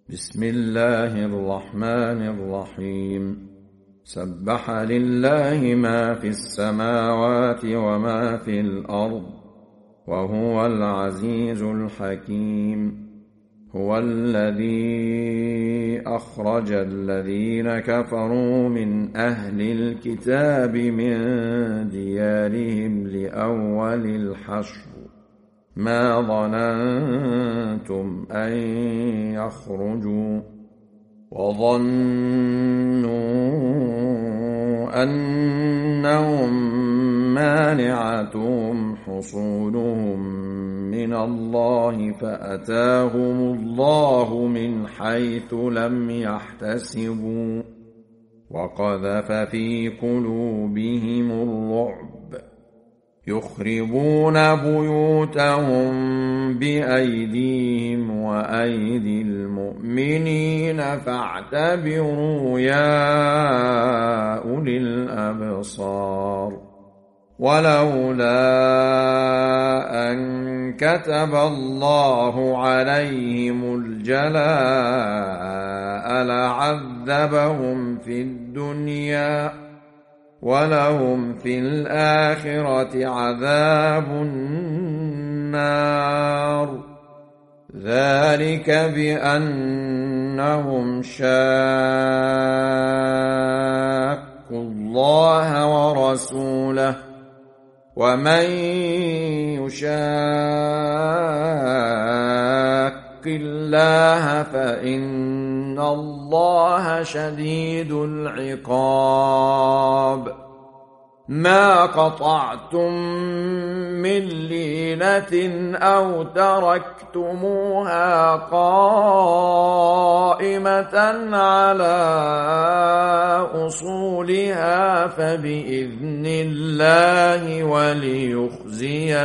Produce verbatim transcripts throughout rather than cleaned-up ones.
بسم الله الرحمن الرحيم. سبح لله ما في السماوات وما في الأرض وهو العزيز الحكيم. هو الذي أخرج الذين كفروا من أهل الكتاب من ديارهم لأول الحشر ما ظننتم أن يخرجوا وظنوا أنهم مانعتهم حصونهم من الله فأتاهم الله من حيث لم يحتسبوا وقذف في قلوبهم الرعب يخربون بيوتهم بأيديهم وأيدي المؤمنين فاعتبروا يا أولي الأبصار. ولولا أن كتب الله عليهم الجلاء لعذبهم في الدنيا ولهم في الآخرة عذاب النار. ذلك بأنهم شاقوا الله ورسوله ومن يشاق الله فإن الله شديد العقاب. ما قطعتم من لينة أو تركتموها قائمة على أصولها فبإذن الله وليخزي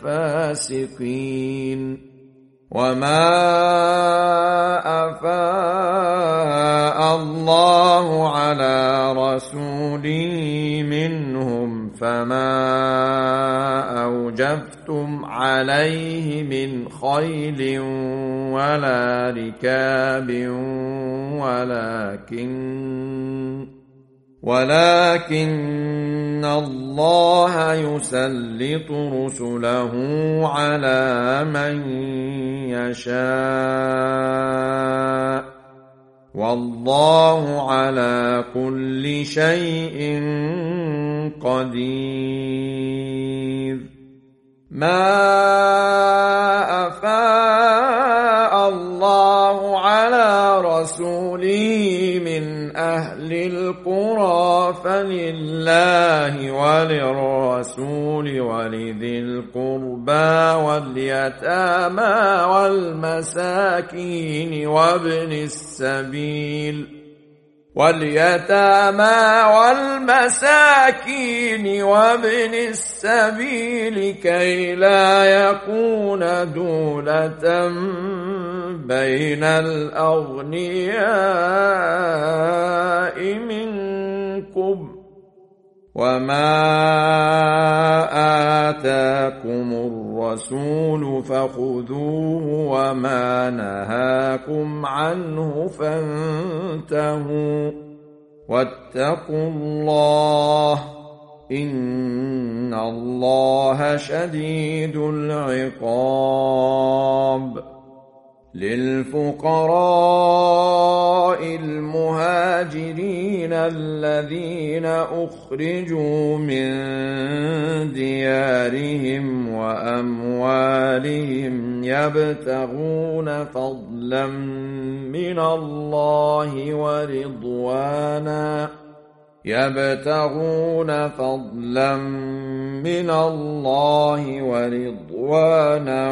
الفاسقين. وما أفاء الله على رسوله منهم فما أوجفتم عليه من خيل ولا ركاب ولكن ولكن الله يسلط رسله على من يشاء والله على كل شيء قدير. ما أفاء الله على رسوله من أهل القرى فلله وللرسول ولذي القربى واليتامى والمساكين وابن السبيل واليتامى والمساكين وابن السبيل كي لا يكون دولة بين الأغنياء منكم. وما آتاكم الرسول فخذوه وما نهاكم عنه فانتهوا واتقوا الله إن الله شديد العقاب. للفقراء المهاجرين الذين أخرجوا من ديارهم وأموالهم يبتغون فضلا من الله ورضوانا يبتغون فضلا من الله ورضوانا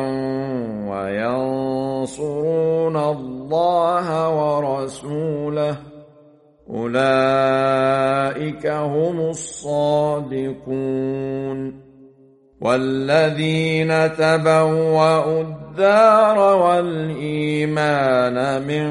وينصرون الله ورسوله أولئك هم الصادقون. والذين تبوأوا الدار والإيمان من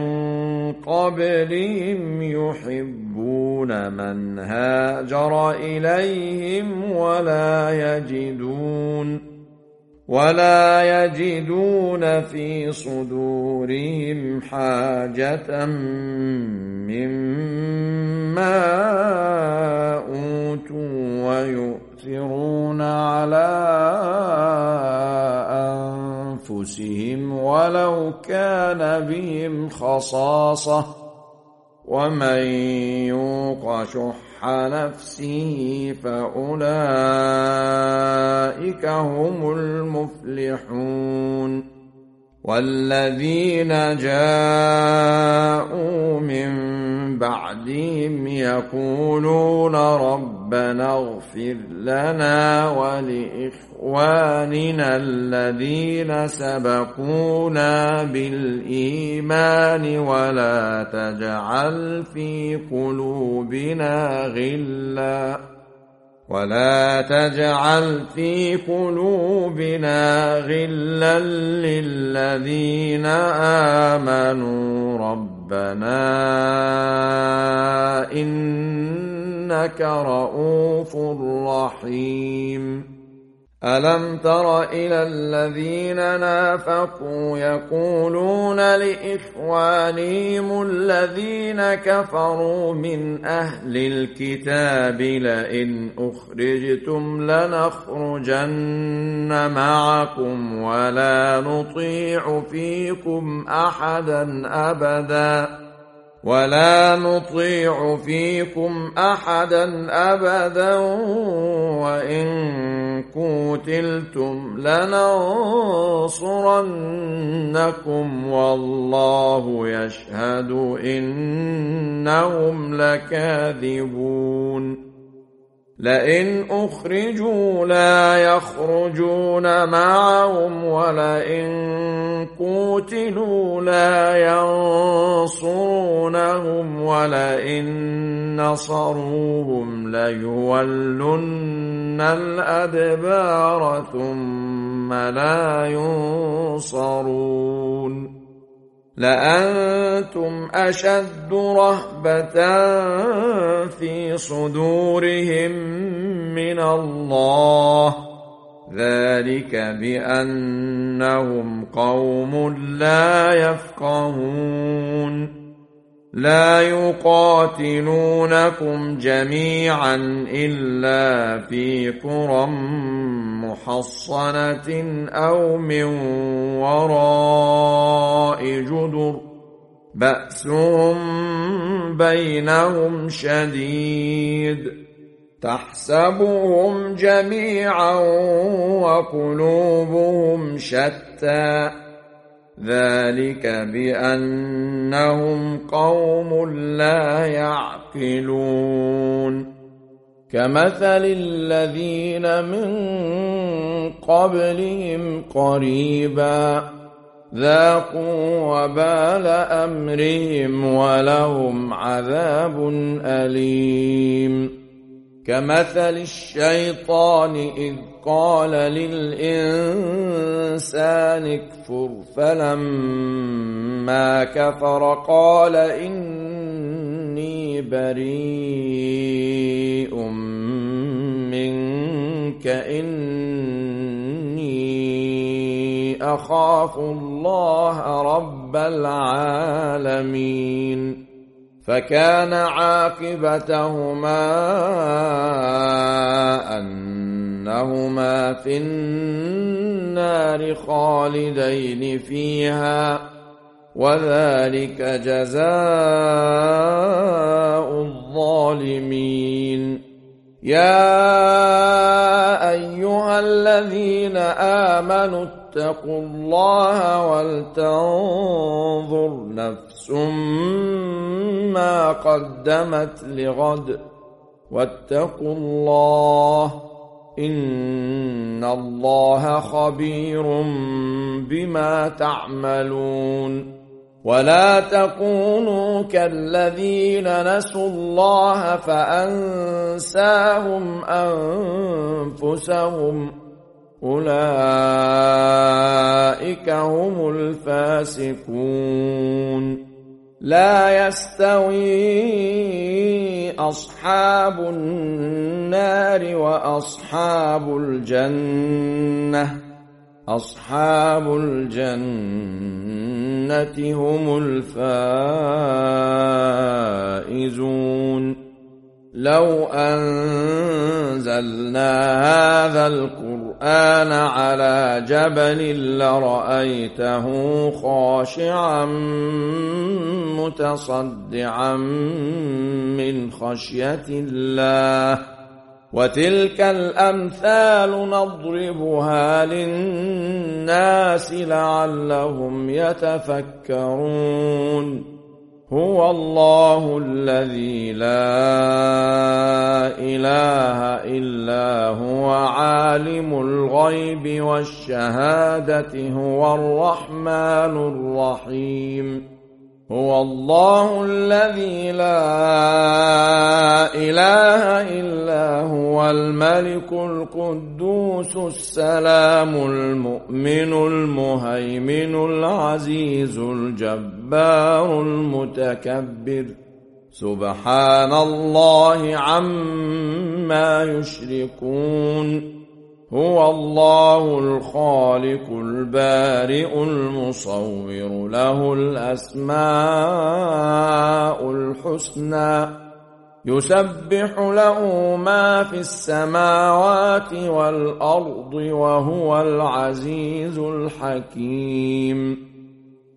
قبلهم يحبون من هاجر إليهم ولا يجدون ولا يجدون في صدورهم حاجة مما أوتوا ويؤثرون على أنفسهم ولو كان بهم خصاصة ومن يوق شح نفسه فأولئك هم المفلحون والذين جاءوا من بعدهم يقولون ربنا اغفر لنا ولإخواننا الذين سبقونا بالإيمان ولا تجعل في قلوبنا غلا ولا تجعل في قلوبنا غلا للذين آمنوا ربنا إنك رؤوف رحيم ألم تر إلى الذين نافقوا يقولون لإخوانهم الذين كفروا من أهل الكتاب لئن أخرجتم لنخرجن معكم ولا نطيع فيكم أحدا أبدا ولا نطيع فيكم أحدا أبدا وإن قتلتم لننصرنكم والله يشهد إنهم لكاذبون لئن أخرجوا لا يخرجون معهم ولئن قتلوا لا ينصرونهم ولئن نصروهم ليولن الأدبار ثم لا ينصرون لأنتم أشد رهبة في صدورهم من الله ذلك بأنهم قوم لا يفقهون لا يقاتلونكم جميعا إلا في قرى محصنة أو من وراء جدر بأسهم بينهم شديد تحسبهم جميعا وقلوبهم شتى ذلك بأنهم قوم لا يعقلون كمثل الذين من قبلهم قريبا ذاقوا وبال أمرهم ولهم عذاب أليم كمثل الشيطان إذ قال للإنسان اكفر فلما كفر قال إني بريء منك إني أخاف الله رب العالمين فكان عاقبتهما أنهما في النار خالدين فيها وذلك جزاء الظالمين يا أيها الذين آمنوا اتقوا الله ولتنظر نفس ما قدمت لغد واتقوا الله إن الله خبير بما تعملون ولا تكونوا كالذين نسوا الله فأنساهم أنفسهم أولئك هم الفاسقون لا يستوي أصحاب النار وأصحاب الجنة أصحاب الجنة هم الفائزون لو أنزلنا هذا القرآن على جبل لرأيته خاشعا متصدعا من خشية الله وتلك الأمثال نضربها للناس لعلهم يتفكرون هو الله الذي لا إله إلا هو عالم الغيب والشهادة هو الرحمن الرحيم هو الله الذي لا إله إلا هو الملك القدوس السلام المؤمن المهيمن العزيز الجبار المتكبر سبحان الله عما يشركون هو الله الخالق البارئ المصور له الأسماء الحسنى يسبح له ما في السماوات والأرض وهو العزيز الحكيم